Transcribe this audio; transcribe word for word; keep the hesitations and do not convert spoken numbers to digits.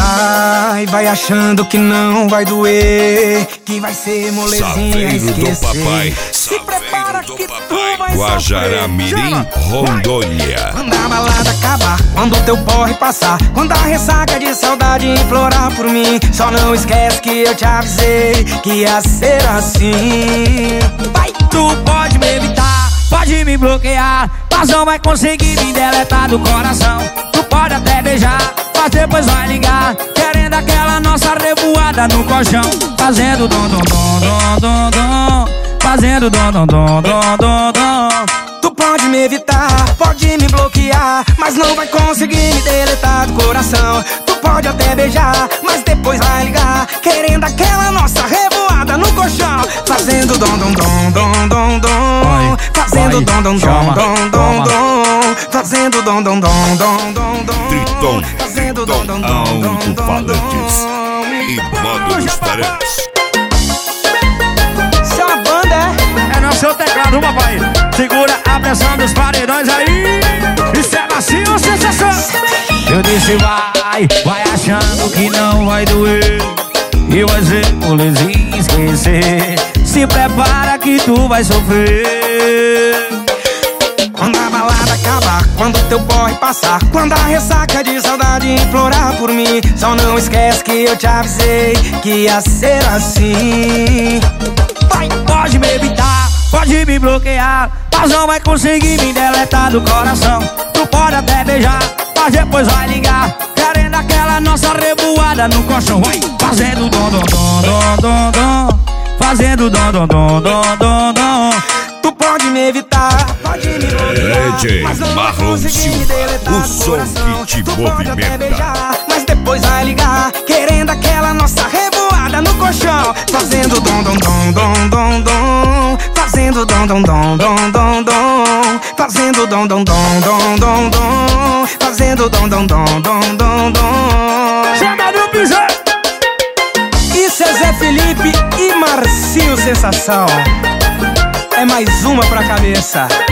Ai, vai achando que não vai doer, que vai ser molezinha a esquecer. Se prepara que tu vai Guajará-Mirim, Rondônia. Quando a balada acabar, quando o teu porre passar, quando a ressaca de saudade implorar por mim, só não esquece que eu te avisei que ia ser assim. Vai, tu pode me evitar, pode me bloquear, mas não vai conseguir me deletar do coração. Tu pode até beijar, mas depois vai ligar, querendo aquela nossa revoada no colchão, fazendo dom dom dom dom dom dom, fazendo dom dom dom dom dom dom. Tu pode me evitar, pode me bloquear, mas não vai conseguir me deletar do coração. Tu pode até beijar, mas depois vai ligar, querendo aquela nossa revoada no colchão, fazendo dom dom dom dom dom dom, fazendo dom dom dom dom dom dom, fazendo dom dom dom dom dom dom, Triton, fazendo dom dom dom dom dom, alto-falantes e módulos tarantes. Isso é uma banda, é? É no seu teclado, papai. Segura a pressão dos paredões aí. Isso é macio ou sensação? Eu disse vai, vai achando que não vai doer, e vai ser molezinha esquecer. Se prepara que tu vai sofrer. Quando a balada acabar, quando teu porre passar, quando a ressaca de saudade implorar por mim, só não esquece que eu te avisei que ia ser assim. Vai, pode me evitar, pode me bloquear, mas não vai conseguir me deletar do coração. Tu pode até beijar, mas depois vai ligar, querendo aquela nossa revoada no colchão. Vai, fazendo dom dom dom dom dom dom, fazendo dom dom dom dom dom dom. Tu pode me evitar, pode me bloquear, D J mas não vai Marlon conseguir me Silva, deletar o do som coração. que te Tu pode até movimenta. beijar, mas depois vai ligar, querendo aquela nossa revoada no colchão, fazendo dom dom dom dom dom dom, fazendo dom dom dom dom dom dom, fazendo dom dom dom dom dom dom, fazendo dom dom dom dom dom dom. Chega no piso! Isso é Zé Felipe e Marcinho Sensação. É mais uma pra cabeça.